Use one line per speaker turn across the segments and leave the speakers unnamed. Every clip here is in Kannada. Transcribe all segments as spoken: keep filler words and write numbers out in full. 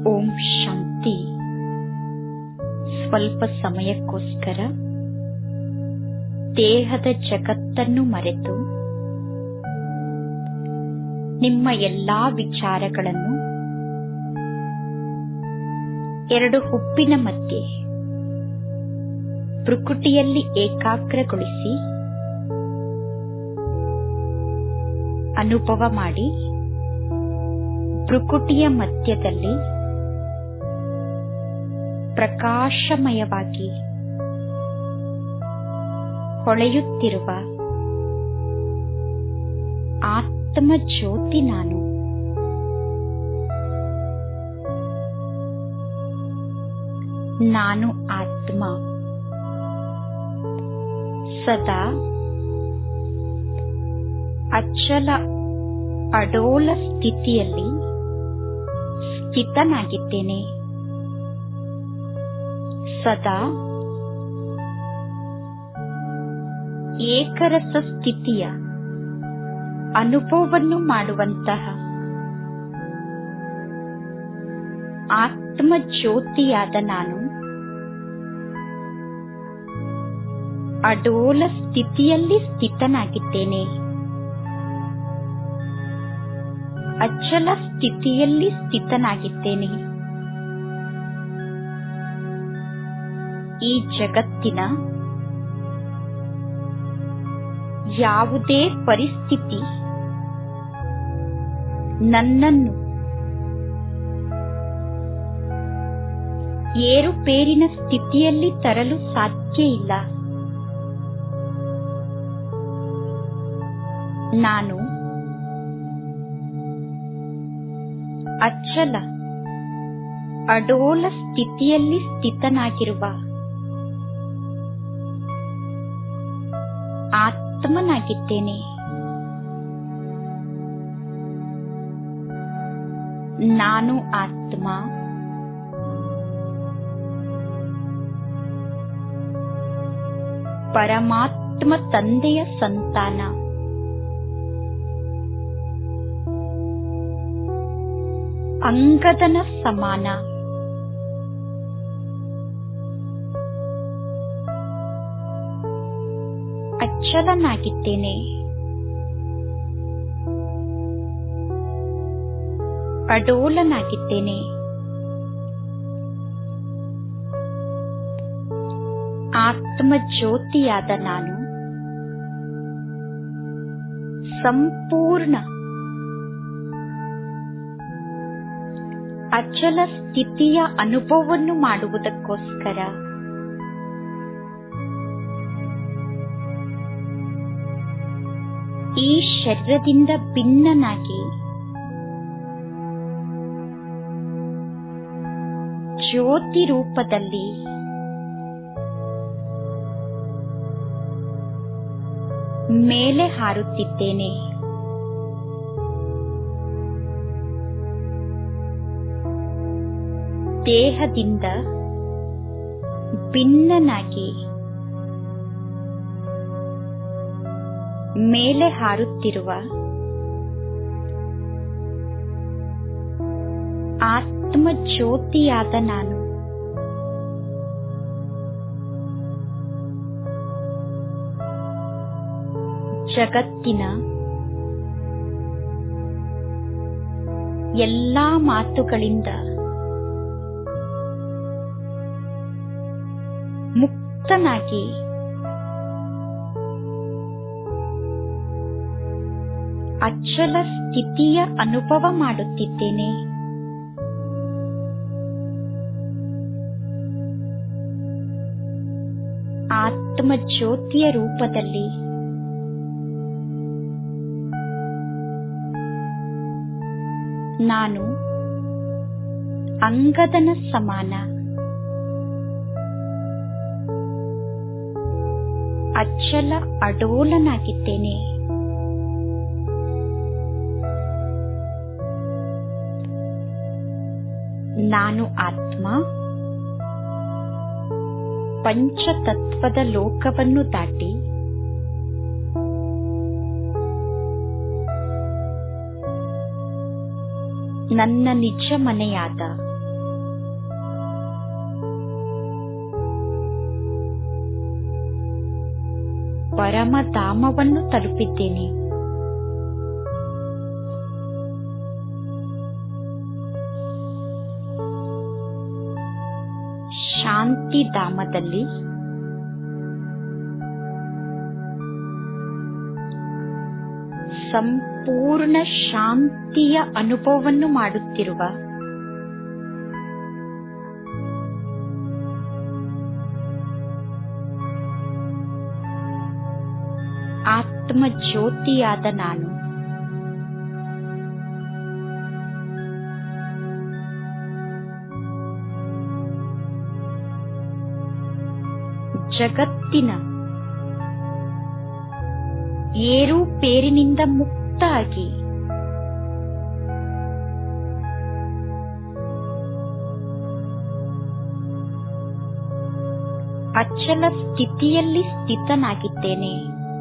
ಓಂ ಶಾಂತಿ. ಸ್ವಲ್ಪ ಸಮಯಕ್ಕೋಸ್ಕರ ದೇಹದ ಜಗತ್ತನ್ನು ಮರೆತು ನಿಮ್ಮ ಎಲ್ಲಾ ವಿಚಾರಗಳನ್ನು ಎರಡು ಹುಬ್ಬಿನ ಮಧ್ಯೆ ಭ್ರುಕುಟಿಯಲ್ಲಿ ಏಕಾಗ್ರಗೊಳಿಸಿ ಅನುಭವ ಮಾಡಿ. ಭ್ರುಕುಟಿಯ ಮಧ್ಯದಲ್ಲಿ ಪ್ರಕಾಶಮಯವಾಗಿ ಹೊಳೆಯುತ್ತಿರುವ ಆತ್ಮ ಜ್ಯೋತಿ ನಾನು. ನಾನು ಆತ್ಮ ಸದಾ ಅಚಲ ಅಡೋಲ ಸ್ಥಿತಿಯಲ್ಲಿ ಸ್ಥಿತನಾಗಿದ್ದೇನೆ. ಸದಾ ಏಕರಸ ಸ್ಥಿತಿಯ ಅನುಭವವನ್ನು ಮಾಡುವಂತಹ ಆತ್ಮ ಜ್ಯೋತಿಯಾದ ನಾನು ಅಡೋಲ ಸ್ಥಿತಿಯಲ್ಲಿ ಸ್ಥಿತನಾಗಿದ್ದೇನೆ. ಅಚಲ ಸ್ಥಿತಿಯಲ್ಲಿ ಸ್ಥಿತನಾಗಿದ್ದೇನೆ. ಈ ಜಗತ್ತಿನ ಯಾವುದೇ ಪರಿಸ್ಥಿತಿ ನನ್ನನ್ನು ಏರುಪೇರಿನ ಸ್ಥಿತಿಯಲ್ಲಿ ತರಲು ಸಾಧ್ಯ ಇಲ್ಲ. ನಾನು ಅಚಲ ಅಡೋಲ ಸ್ಥಿತಿಯಲ್ಲಿ ಸ್ಥಿತನಾಗಿರುವ ಆತ್ಮನಾಗಿದ್ದೇನೆ. ನಾನು ಆತ್ಮ ಪರಮಾತ್ಮ ತಂದೆಯ ಸಂತಾನ. ಅಂಗದನ ಸಮಾನ. ಅಚಲನಾಗಿದ್ದೇನೆ. ಅಡೋಲನಾಗಿದ್ದೇನೆ. ಆತ್ಮ ಜ್ಯೋತಿಯಾದ ನಾನು ಸಂಪೂರ್ಣ ಅಚಲ ಸ್ಥಿತಿಯ ಅನುಭವವನ್ನು ಮಾಡುವುದಕ್ಕೋಸ್ಕರ ಈ ಶರೀರದಿಂದ ಭಿನ್ನನಾಗಿ ಜ್ಯೋತಿ ರೂಪದಲ್ಲಿ ಮೇಲೆ ಹಾರುತ್ತಿದ್ದೇನೆ. ದೇಹದಿಂದ ಭಿನ್ನನಾಗಿ ಮೇಲೆ ಹಾರುತ್ತಿರುವ ಆತ್ಮ ಜ್ಯೋತಿಯಾದ ನಾನು ಜಗತ್ತಿನ ಎಲ್ಲಾ ಮಾತುಗಳಿಂದ ಮುಕ್ತನಾಗಿ ಅಚಲ ಸ್ಥಿತಿಯ ಅನುಭವ ಮಾಡುತ್ತಿದ್ದೇನೆ. ಆತ್ಮ ಜ್ಯೋತಿಯ ರೂಪದಲ್ಲಿ ನಾನು ಅಂಗದನ ಸಮಾನ. ಅಚಲ ಅಡೋಲನಾಗಿದ್ದೇನೆ. ನಾನು ಆತ್ಮ ಪಂಚತತ್ವದ ಲೋಕವನ್ನು ದಾಟಿ ನನ್ನ ನಿಜ ಮನೆಯಾದ ಪರಮಧಾಮವನ್ನು ತಲುಪಿದ್ದೇನೆ. ಶಾಂತಿಧಾಮದಲ್ಲಿ ಸಂಪೂರ್ಣ ಶಾಂತಿಯ ಅನುಭವವನ್ನು ಮಾಡುತ್ತಿರುವ ಆತ್ಮ ಜ್ಯೋತಿಯಾದ ನಾನು ಜಗತ್ತಿನ ಏರುಪೇರಿನಿಂದ ಮುಕ್ತ ಆಗಿ ಅಚಲ ಸ್ಥಿತಿಯಲ್ಲಿ ಸ್ಥಿತನಾಗಿದ್ದೇನೆ.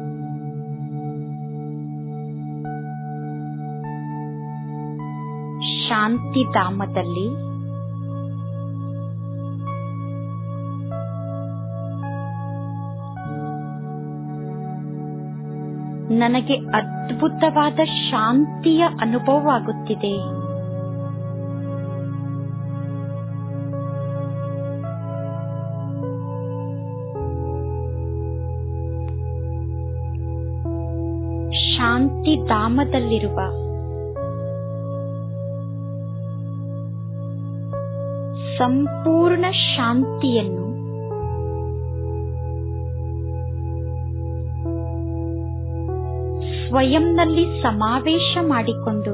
ಶಾಂತಿಧಾಮದಲ್ಲಿ ನನಗೆ ಅದ್ಭುತವಾದ ಶಾಂತಿಯ ಅನುಭವವಾಗುತ್ತಿದೆ. ಶಾಂತಿಧಾಮದಲ್ಲಿರುವ ಸಂಪೂರ್ಣ ಶಾಂತಿಯನ್ನು ಸ್ವಯಂನಲ್ಲಿ ಸಮಾವೇಶ ಮಾಡಿಕೊಂಡು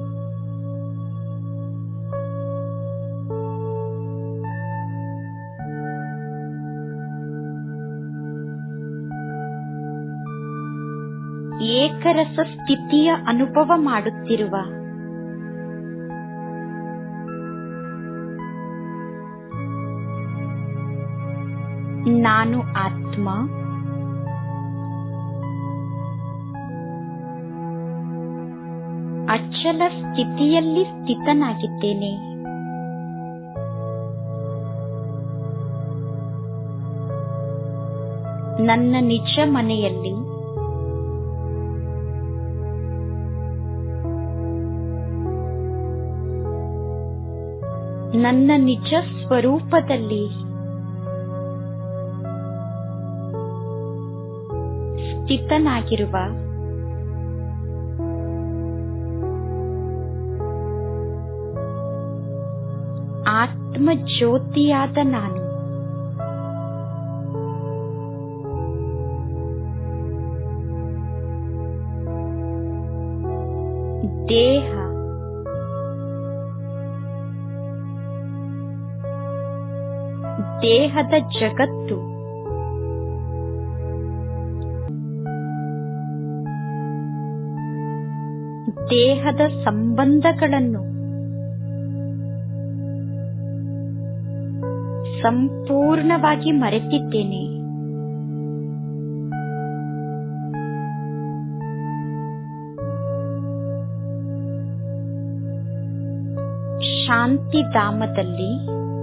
ಏಕರಸ ಸ್ಥಿತಿಯ ಅನುಭವ ಮಾಡುತ್ತಿರುವ ನಾನು ಆತ್ಮ ಅಚಲ ಸ್ಥಿತಿಯಲ್ಲಿ ಸ್ಥಿತನಾಗಿದ್ದೇನೆ. ನನ್ನ ನಿಜ ಮನೆಯಲ್ಲಿ ನನ್ನ ನಿಜ ಸ್ವರೂಪದಲ್ಲಿ ಸ್ಥಿತನಾಗಿರುವ ಆತ್ಮ ಜ್ಯೋತಿಯಾದ ನಾನು ದೇಹ ದೇಹದ ಜಗತ್ತು ದೇಹದ ಸಂಬಂಧಗಳನ್ನು ಸಂಪೂರ್ಣವಾಗಿ ಮರೆತಿದ್ದೇನೆ. ಶಾಂತಿಧಾಮದಲ್ಲಿ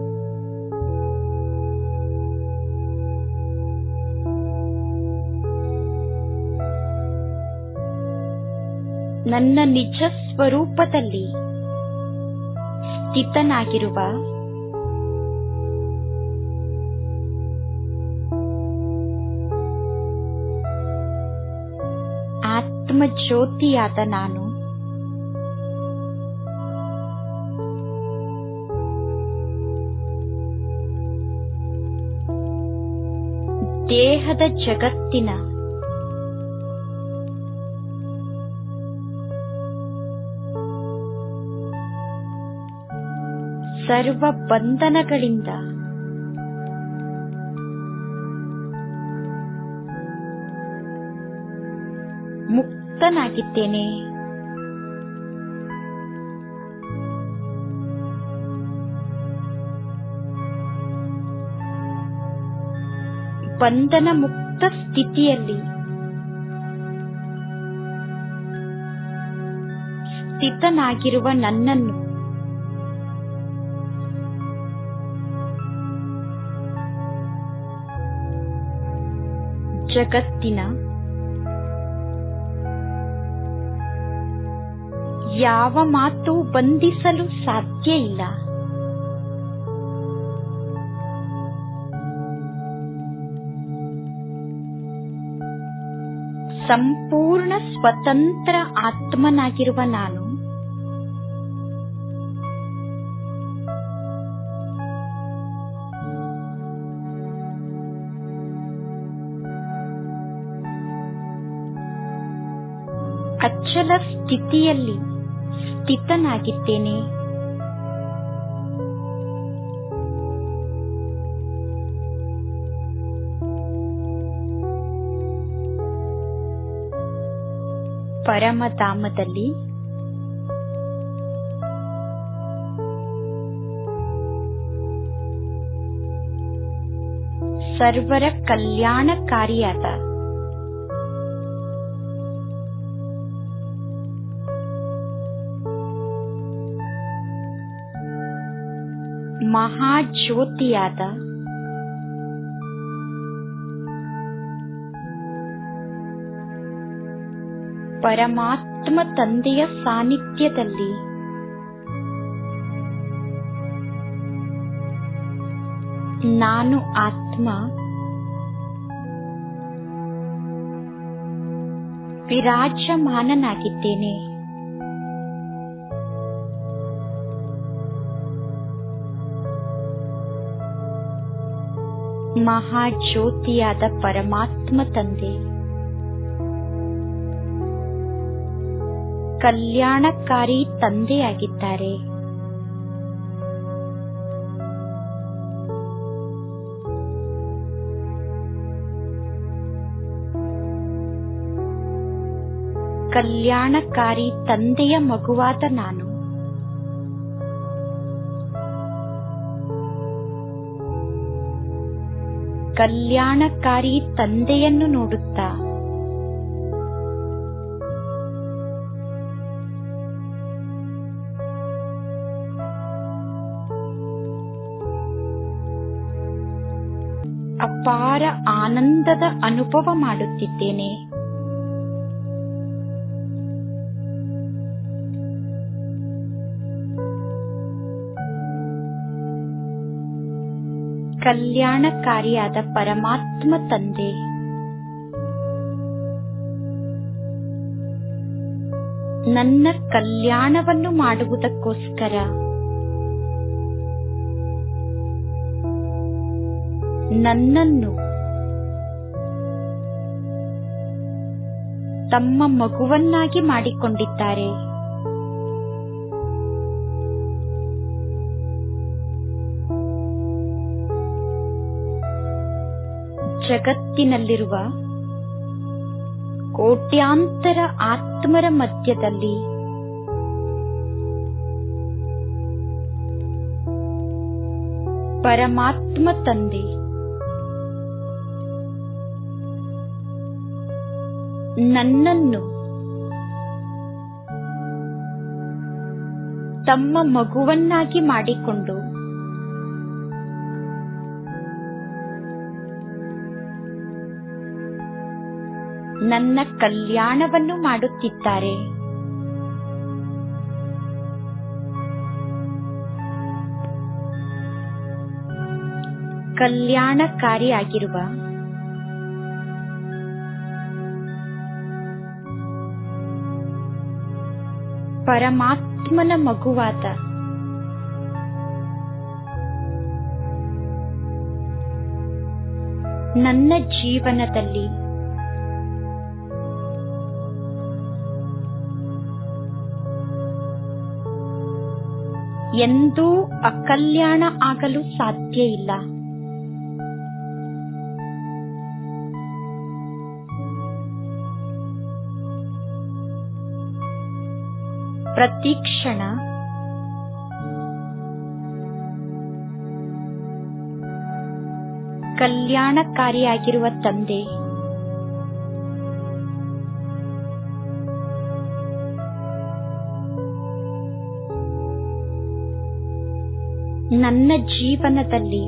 ನನ್ನ ನಿಜ ಸ್ವರೂಪದಲ್ಲಿ ಸ್ಥಿತನಾಗಿರುವ ಆತ್ಮ ಜ್ಯೋತಿಯಾದ ನಾನು ದೇಹದ ಜಗತ್ತಿನ ಸರ್ವ ಬಂಧನಗಳಿಂದ ಮುಕ್ತನಾಗಿದ್ದೇನೆ. ಬಂಧನ ಮುಕ್ತ ಸ್ಥಿತಿಯಲ್ಲಿ ಸ್ಥಿತನಾಗಿರುವ ನನ್ನನ್ನು ಜಗತ್ತಿನ ಯಾವ ಮಾತು ಬಂಧಿಸಲು ಸಾಧ್ಯ ಇಲ್ಲ. ಸಂಪೂರ್ಣ ಸ್ವತಂತ್ರ ಆತ್ಮನಾಗಿರುವ ನಾನು ಅಚಲ ಸ್ಥಿತಿಯಲ್ಲಿ ಸ್ಥಿತನಾಗಿದ್ದೇನೆ. ಪರಮಧಾಮದಲ್ಲಿ ಸರ್ವರ ಕಲ್ಯಾಣಕಾರಿಯಾದ ಮಹಾಜ್ಯೋತಿಯಾದ ಪರಮಾತ್ಮ ತಂದೆಯ ಸಾನ್ನಿಧ್ಯದಲ್ಲಿ ನಾನು ಆತ್ಮ ವಿರಾಜಮಾನನಾಗಿದ್ದೇನೆ. ಮಹಾಜ್ಯೋತಿಯಾದ ಪರಮಾತ್ಮ ತಂದೆ ಕಲ್ಯಾಣಕಾರಿ ತಂದೆಯಾಗಿದ್ದಾರೆ. ಕಲ್ಯಾಣಕಾರಿ ತಂದೆಯ ಮಗುವಾದ ನಾನು ಕಲ್ಯಾಣಕಾರಿ ತಂದೆಯನ್ನು ನೋಡುತ್ತಾ ಅಪಾರ ಆನಂದದ ಅನುಭವ ಮಾಡುತ್ತಿದ್ದೇನೆ. ಕಲ್ಯಾಣಕಾರಿಯಾದ ಪರಮಾತ್ಮ ತಂದೆ ನನ್ನ ಕಲ್ಯಾಣವನ್ನು ಮಾಡುವುದಕ್ಕೋಸ್ಕರ ನನ್ನನ್ನು ತಮ್ಮ ಮಗುವನ್ನಾಗಿ ಮಾಡಿಕೊಂಡಿದ್ದಾರೆ. ಜಗತ್ತಿನಲ್ಲಿರುವ ಕೋಟ್ಯಾಂತರ ಆತ್ಮರ ಮಧ್ಯದಲ್ಲಿ ಪರಮಾತ್ಮ ತಂದೆ ನನ್ನನ್ನು ತಮ್ಮ ಮಗುವನ್ನಾಗಿ ಮಾಡಿಕೊಂಡು ನನ್ನ ಕಲ್ಯಾಣವನ್ನು ಮಾಡುತ್ತಿದ್ದಾರೆ. ಕಲ್ಯಾಣಕಾರಿಯಾಗಿರುವ ಪರಮಾತ್ಮನ ಮಗುವಾದ ನನ್ನ ಜೀವನದಲ್ಲಿ ಎಂದೂ ಅಕಲ್ಯಾಣ ಆಗಲು ಸಾಧ್ಯ ಇಲ್ಲ. ಪ್ರತಿ ಕ್ಷಣ ಕಲ್ಯಾಣಕಾರಿಯಾಗಿರುವ ತಂದೆ ನನ್ನ ಜೀವನದಲ್ಲಿ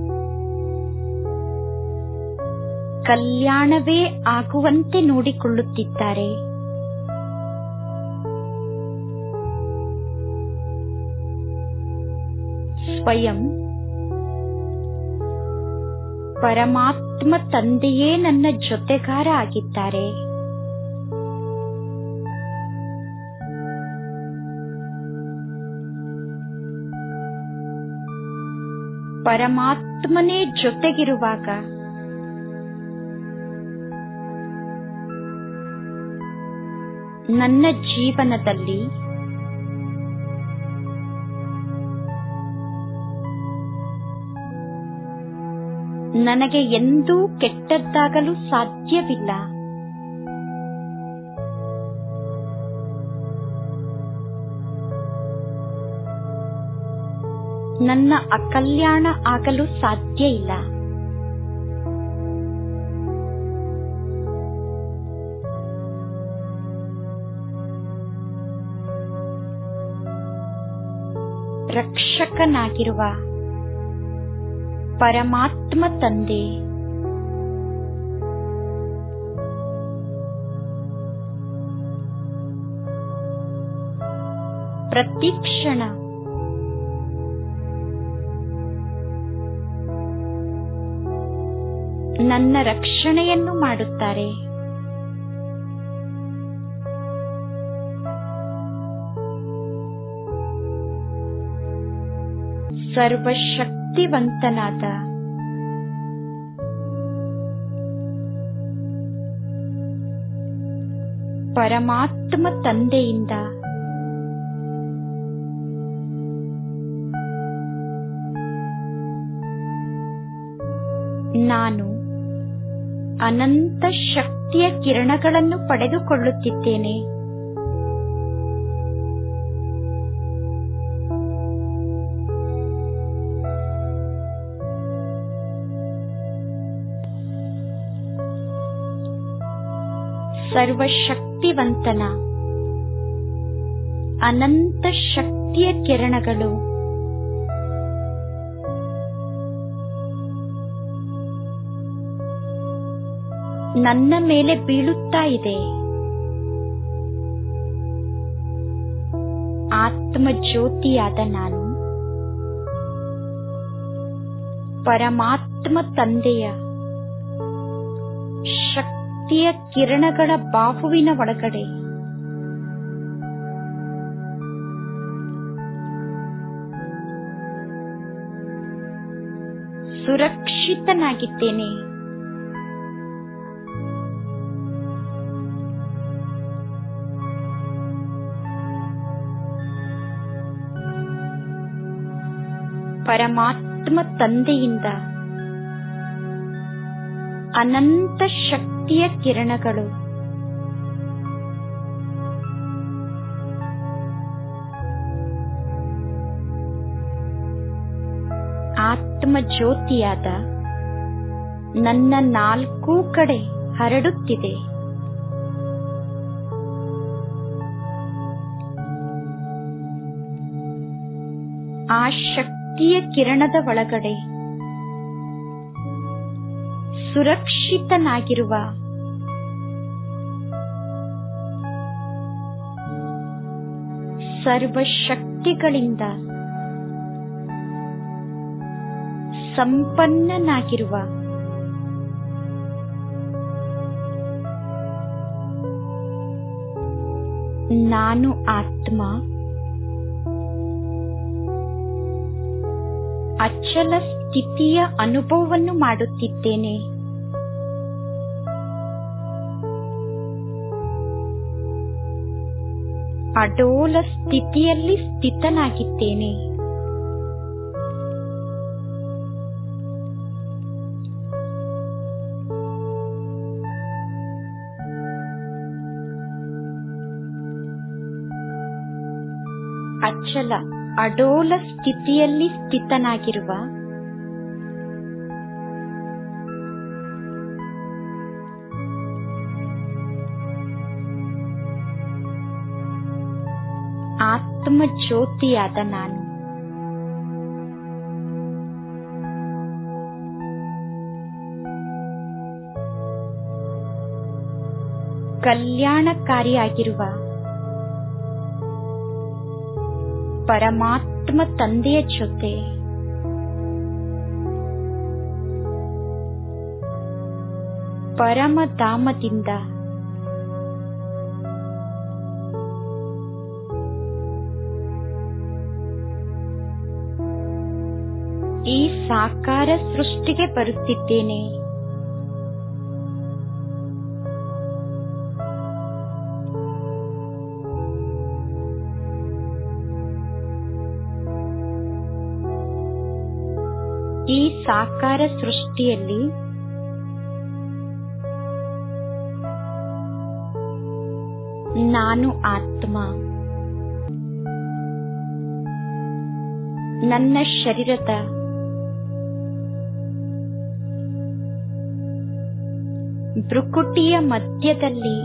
ಕಲ್ಯಾಣವೇ ಆಗುವಂತೆ ನೋಡಿಕೊಳ್ಳುತ್ತಿದ್ದಾರೆ. ಸ್ವಯಂ ಪರಮಾತ್ಮ ತಂದೆಯೇ ನನ್ನ ಜೊತೆಗಾರ ಆಗಿದ್ದಾರೆ. ಪರಮಾತ್ಮನೇ ಜೊತೆಗಿರುವಾಗ ನನ್ನ ಜೀವನದಲ್ಲಿ ನನಗೆ ಎಂದೂ ಕೆಟ್ಟದ್ದಾಗಲು ಸಾಧ್ಯವಿಲ್ಲ. ನನ್ನ ಅಕಲ್ಯಾಣ ಆಗಲು ಸಾಧ್ಯ ಇಲ್ಲ. ರಕ್ಷಕನಾಗಿರುವ ಪರಮಾತ್ಮ ತಂದೆ ಪ್ರತಿ ಕ್ಷಣ ನನ್ನ ರಕ್ಷಣೆಯನ್ನು ಮಾಡುತ್ತಾರೆ. ಸರ್ವಶಕ್ತಿವಂತನಾದ ಪರಮಾತ್ಮ ತಂದೆಯಿಂದ ನಾನು ಅನಂತ ಶಕ್ತಿಯ ಕಿರಣಗಳನ್ನು ಪಡೆದುಕೊಳ್ಳುತ್ತಿದ್ದೇನೆ. ಸರ್ವಶಕ್ತಿವಂತನ ಅನಂತ ಶಕ್ತಿಯ ಕಿರಣಗಳು ನನ್ನ ಮೇಲೆ ಬೀಳುತ್ತಾ ಇದೆ. ಆತ್ಮಜ್ಯೋತಿಯಾದ ನಾನು ಪರಮಾತ್ಮ ತಂದೆಯ ಶಕ್ತಿಯ ಕಿರಣಗಳ ಬಾಹುವಿನ ಒಳಗಡೆ ಸುರಕ್ಷಿತನಾಗಿದ್ದೇನೆ. ಪರಮಾತ್ಮ ತಂದೆಯಿಂದ ಅನಂತ ಶಕ್ತಿಯ ಕಿರಣಗಳು ಆತ್ಮಜ್ಯೋತಿಯಾದ ನನ್ನ ನಾಲ್ಕೂ ಕಡೆ ಹರಡುತ್ತಿದೆ. ಆ ಶಕ್ತಿಯ ಕಿರಣದ ಒಳಗಡೆ ಸುರಕ್ಷಿತನಾಗಿರುವ ಸರ್ವಶಕ್ತಿಗಳಿಂದ ಸಂಪನ್ನನಾಗಿರುವ ನಾನು ಆತ್ಮ ಅಚಲ ಸ್ಥಿತಿಯ ಅನುಭವವನ್ನು ಮಾಡುತ್ತಿದ್ದೇನೆ. ಅಡೋಲ ಸ್ಥಿತಿಯಲ್ಲಿ ಸ್ಥಿತನಾಗಿದ್ದೇನೆ. ಅಚಲ ಅಡೋಲ ಸ್ಥಿತಿಯಲ್ಲಿ ಸ್ಥಿತನಾಗಿರುವ ಆತ್ಮಜ್ಯೋತಿಯಾದ ನಾನು ಕಲ್ಯಾಣಕಾರಿಯಾಗಿರುವ ಪರಮಾತ್ಮ ತಂದೆಯ ಜೊತೆ ಪರಮಧಾಮದಿಂದ ಈ ಸಾಕಾರ ಸೃಷ್ಟಿಗೆ ಬರುತ್ತಿದ್ದೇನೆ. ಈ ಸಾಕಾರ ಸೃಷ್ಟಿಯಲ್ಲಿ ನಾನು ಆತ್ಮ, ನನ್ನ ಶರೀರದ ಭ್ರುಕುಟಿಯ ಮಧ್ಯದಲ್ಲಿ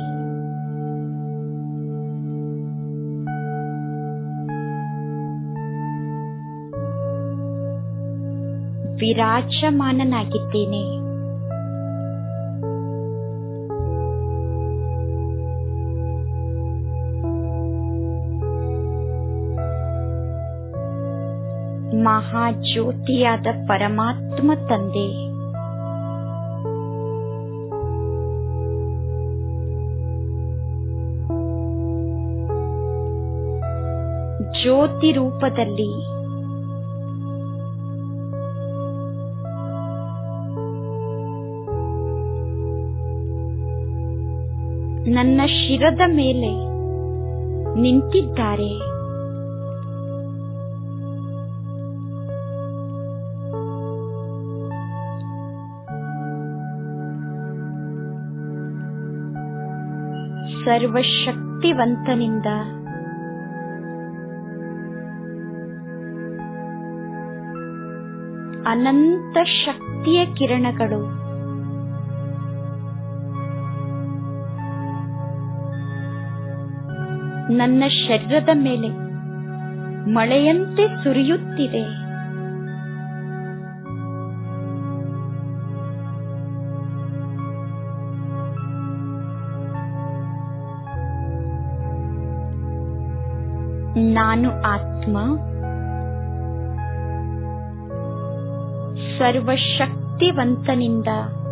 ವಿರಾಜಮಾನನಾಗಿದ್ದೇನೆ. ಮಹಾಜ್ಯೋತಿಯಾದ ಪರಮಾತ್ಮ ತಂದೆ ಜ್ಯೋತಿ ರೂಪದಲ್ಲಿ ನನ್ನ ಶಿರದ ಮೇಲೆ ನಿಂತಿದ್ದಾರೆ. ಸರ್ವಶಕ್ತಿವಂತನಿಂದ ಅನಂತ ಶಕ್ತಿಯ ಕಿರಣಗಳು ನನ್ನ ಶರೀರದ ಮೇಲೆ ಮಳೆಯಂತೆ ಸುರಿಯುತ್ತಿದೆ. ನಾನು ಆತ್ಮ ಸರ್ವಶಕ್ತಿವಂತನಿಂದ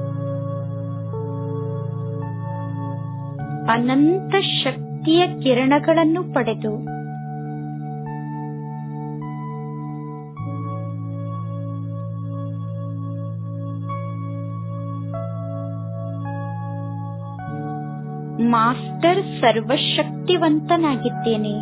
ಅನಂತ ಶಕ್ತಿಯ ಕಿರಣಗಳನ್ನು ಪಡೆದು ಮಾಸ್ಟರ್ ಸರ್ವಶಕ್ತಿವಂತನಾಗಿದ್ದೇನೆ.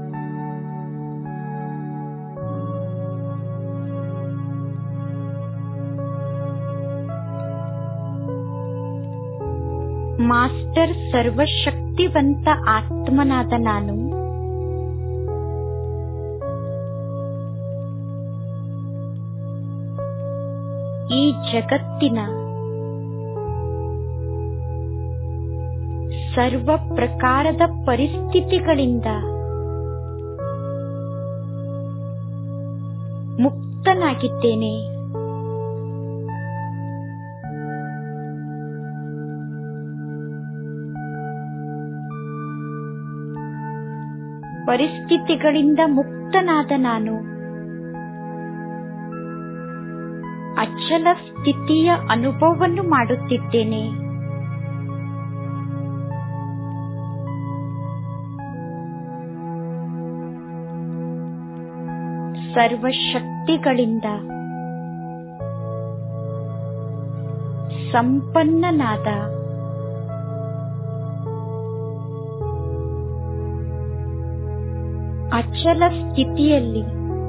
ಮಾಸ್ಟರ್ ಸರ್ವಶಕ್ತಿವಂತ ಆತ್ಮನಾದ ನಾನು ಈ ಜಗತ್ತಿನ ಸರ್ವ ಪ್ರಕಾರದ ಪರಿಸ್ಥಿತಿಗಳಿಂದ ಮುಕ್ತನಾಗಿದ್ದೇನೆ. ಪರಿಸ್ಥಿತಿಗಳಿಂದ ಮುಕ್ತನಾದ ನಾನು ಅಚಲ ಸ್ಥಿತಿಯ ಅನುಭವವನ್ನು ಮಾಡುತ್ತಿದ್ದೇನೆ. ಸರ್ವಶಕ್ತಿಗಳಿಂದ ಸಂಪನ್ನನಾದ ಅಚಲ ಸ್ಥಿತಿಯಲ್ಲಿ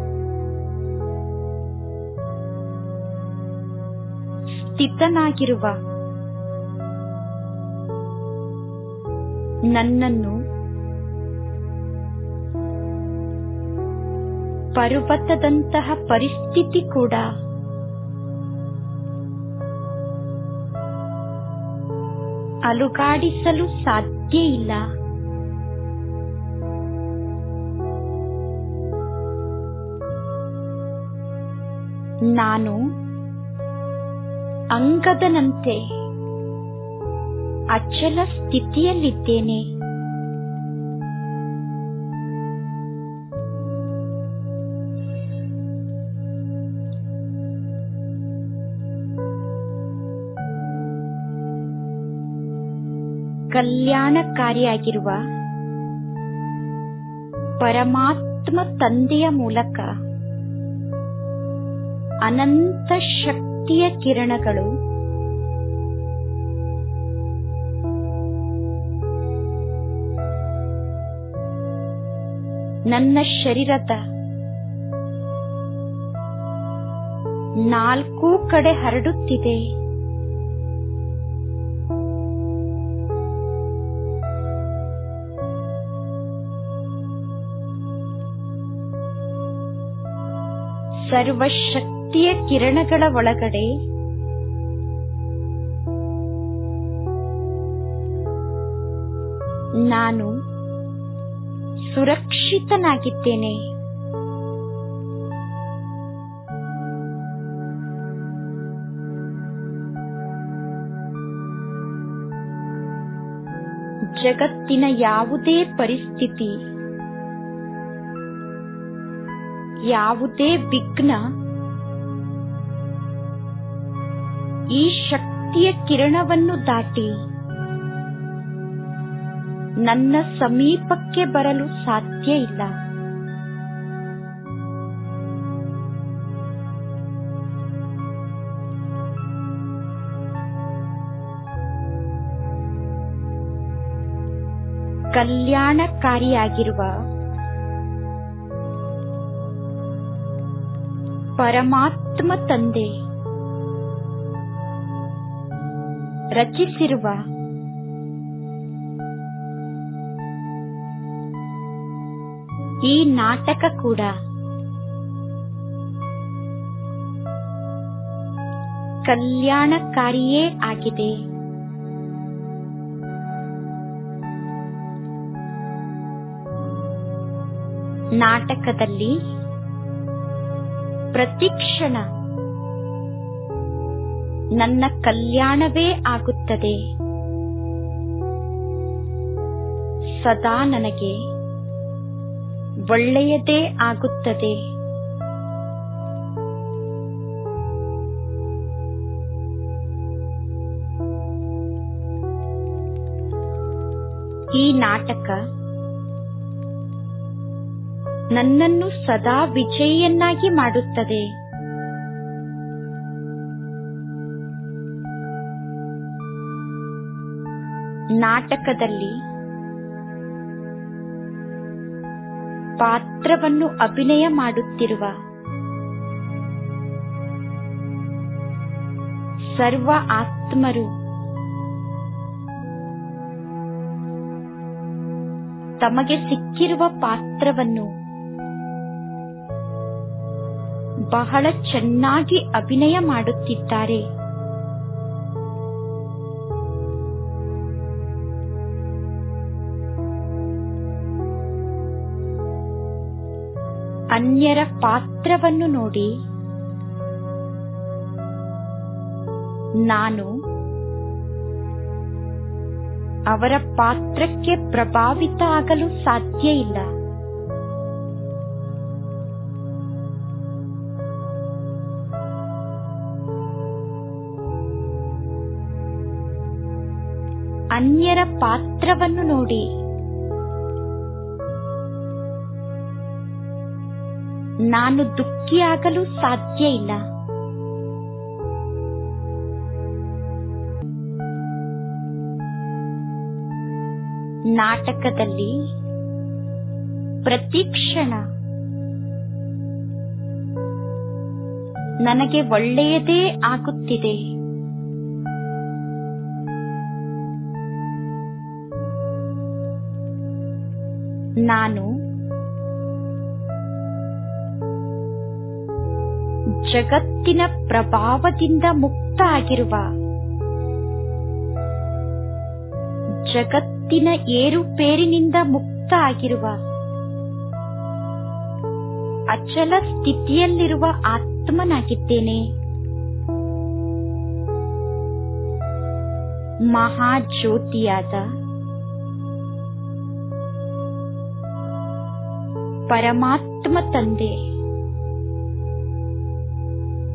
ಸ್ಥಿತನಾಗಿರುವ ನನ್ನನ್ನು ಪರ್ವತದಂತಹ ಪರಿಸ್ಥಿತಿ ಕೂಡ ಅಲುಗಾಡಿಸಲು ಸಾಧ್ಯ ಇಲ್ಲ. ನಾನು ಅಂಗದನಂತೆ ಅಚಲ ಸ್ಥಿತಿಯಲ್ಲಿದ್ದೇನೆ. ಕಲ್ಯಾಣಕಾರಿಯಾಗಿರುವ ಪರಮಾತ್ಮ ತಂದೆಯ ಮೂಲಕ ಅನಂತ ಶಕ್ತಿಯ ಕಿರಣಗಳು ನನ್ನ ಶರೀರದ ನಾಲ್ಕೂ ಕಡೆ ಹರಡುತ್ತಿದೆ. ಸರ್ವಶಕ್ತಿಯ ಕಿರಣಗಳ ಒಳಗಡೆ ನಾನು ಸುರಕ್ಷಿತನಾಗಿದ್ದೇನೆ. ಜಗತ್ತಿನ ಯಾವುದೇ ಪರಿಸ್ಥಿತಿ, ಯಾವುದೇ ವಿಘ್ನ ಈ ಶಕ್ತಿಯ ಕಿರಣವನ್ನು ದಾಟಿ ನನ್ನ ಸಮೀಪಕ್ಕೆ ಬರಲು ಸಾಧ್ಯ ಇಲ್ಲ. ಕಲ್ಯಾಣಕಾರಿಯಾಗಿರುವ ಪರಮಾತ್ಮ ತಂದೆ ರಚಿಸಿರುವ ಈ ನಾಟಕ ಕೂಡ ಕಲ್ಯಾಣಕಾರಿಯೇ ಆಗಿದೆ. ನಾಟಕದಲ್ಲಿ ಪ್ರತಿಕ್ಷಣ ನನ್ನ ಕಲ್ಯಾಣವೇ ಆಗುತ್ತದೆ. ಸದಾ ನನಗೆ ಒಳ್ಳೆಯದೇ ಆಗುತ್ತದೆ. ಈ ನಾಟಕ ನನ್ನನ್ನು ಸದಾ ವಿಜಯಿಯನ್ನಾಗಿ ಮಾಡುತ್ತದೆ. ನಾಟಕದಲ್ಲಿ ಪಾತ್ರವನ್ನು ಅಭಿನಯ ಮಾಡುತ್ತಿರುವ ಸರ್ವ ಆತ್ಮರು ತಮಗೆ ಸಿಕ್ಕಿರುವ ಪಾತ್ರವನ್ನು ಬಹಳ ಚೆನ್ನಾಗಿ ಅಭಿನಯ ಮಾಡುತ್ತಿದ್ದಾರೆ. ಅನ್ಯರ ಪಾತ್ರವನ್ನು ನೋಡಿ ನಾನು ಅವರ ಪಾತ್ರಕ್ಕೆ ಪ್ರಭಾವಿತ ಆಗಲು ಸಾಧ್ಯ ಇಲ್ಲ. ಅನ್ಯರ ಪಾತ್ರವನ್ನು ನೋಡಿ ನಾನು ದುಃಖಿಯಾಗಲು ಸಾಧ್ಯ ಇಲ್ಲ. ನಾಟಕದಲ್ಲಿ ಪ್ರತಿ ಕ್ಷಣ ನನಗೆ ಒಳ್ಳೆಯದೇ ಆಗುತ್ತಿದೆ. ನಾನು ಜಗತ್ತಿನ ಪ್ರಭಾವದಿಂದ ಮುಕ್ತ ಆಗಿರುವ, ಜಗತ್ತಿನ ಏರುಪೇರಿನಿಂದ ಮುಕ್ತ ಆಗಿರುವ, ಅಚಲ ಸ್ಥಿತಿಯಲ್ಲಿರುವ ಆತ್ಮನಾಗಿದ್ದೇನೆ. ಮಹಾಜ್ಯೋತಿಯಾದ ಪರಮಾತ್ಮ ತಂದೆ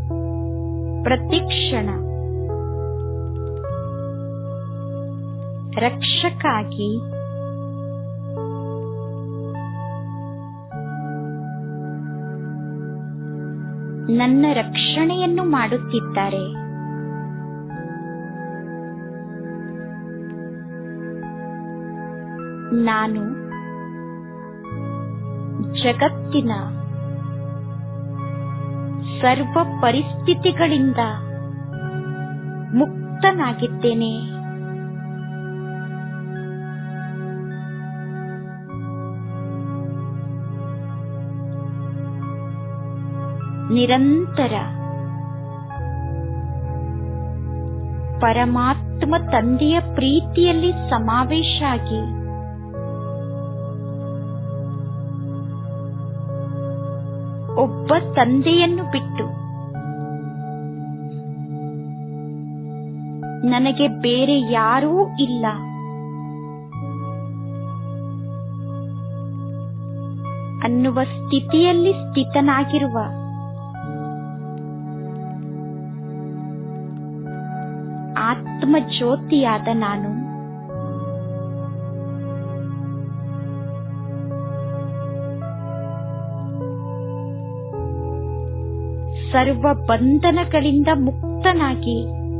ಪ್ರತಿಕ್ಷಣ ರಕ್ಷಕ ಆಗಿ ನನ್ನ ರಕ್ಷಣೆಯನ್ನು ಮಾಡುತ್ತಿದ್ದಾರೆ. ನಾನು ಜಗತ್ತಿನ ಸರ್ವ ಪರಿಸ್ಥಿತಿಗಳಿಂದ ಮುಕ್ತನಾಗಿದ್ದೇನೆ. ನಿರಂತರ ಪರಮಾತ್ಮ ತಂದೆಯ ಪ್ರೀತಿಯಲ್ಲಿ ಸಮಾವೇಶ ಆಗಿ ಒಬ್ಬ ತಂದೆಯನ್ನು ಬಿಟ್ಟು ನನಗೆ ಬೇರೆ ಯಾರೂ ಇಲ್ಲ ಅನ್ನುವ ಸ್ಥಿತಿಯಲ್ಲಿ ಸ್ಥಿತನಾಗಿರುವ ಆತ್ಮ ಜ್ಯೋತಿಯಾದ ನಾನು ಸರ್ವ ಬಂಧನಗಳಿಂದ ಮುಕ್ತನಾಗಿ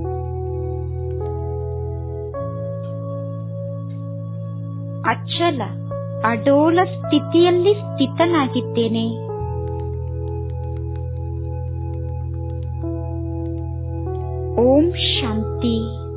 ಅಚಲ ಅಡೋಲ ಸ್ಥಿತಿಯಲ್ಲಿ ಸ್ಥಿತನಾಗಿದ್ದೇನೆ. ಓಂ ಶಾಂತಿ.